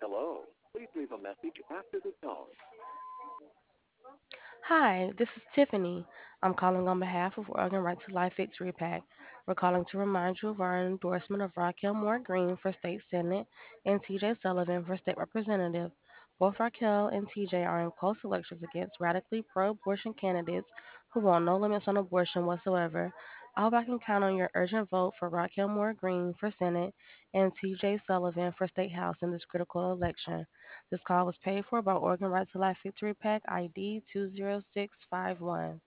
Hi, this is Tiffany. I'm calling on behalf of Oregon Right to Life Victory PAC. We're calling to remind you of our endorsement of Raquel Moore Green for State Senate and TJ Sullivan for State Representative. Both Raquel and TJ are in close elections against radically pro abortion candidates who want no limits on abortion whatsoever. I hope I can count on your urgent vote for Raquel Moore Green for Senate and TJ Sullivan for State House in this critical election. This call was paid for by Oregon Right to Life Victory PAC ID 20651.